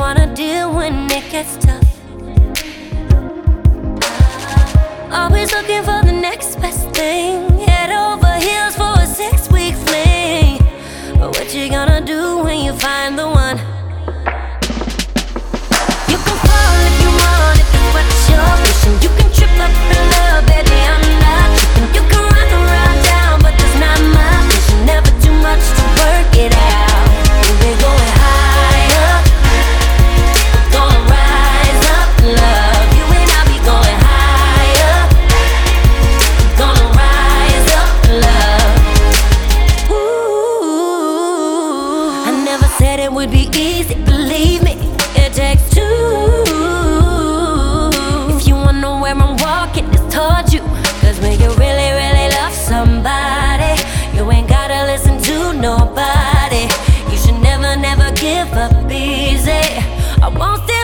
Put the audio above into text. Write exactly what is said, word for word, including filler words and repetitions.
gonna do when it gets tough? Always looking for the next best thing, head over heels for a six-week fling. But what you gonna do when you find the one? You can fall if you want, if that's what you're wishing. You can trip up in love, baby, I'm not tripping. You can run around town, but that's not my mission. Never too much to work it out. We're going higher, gonna rise up, love. You and I be going higher, gonna rise up, love. Ooh, I never said it would be easy, believe me, it takes two. If you wanna know where I'm walking, it's towards you. Cause when you really, really love somebody, you ain't gotta listen to nobody. You should never, never give up easy. I won't stay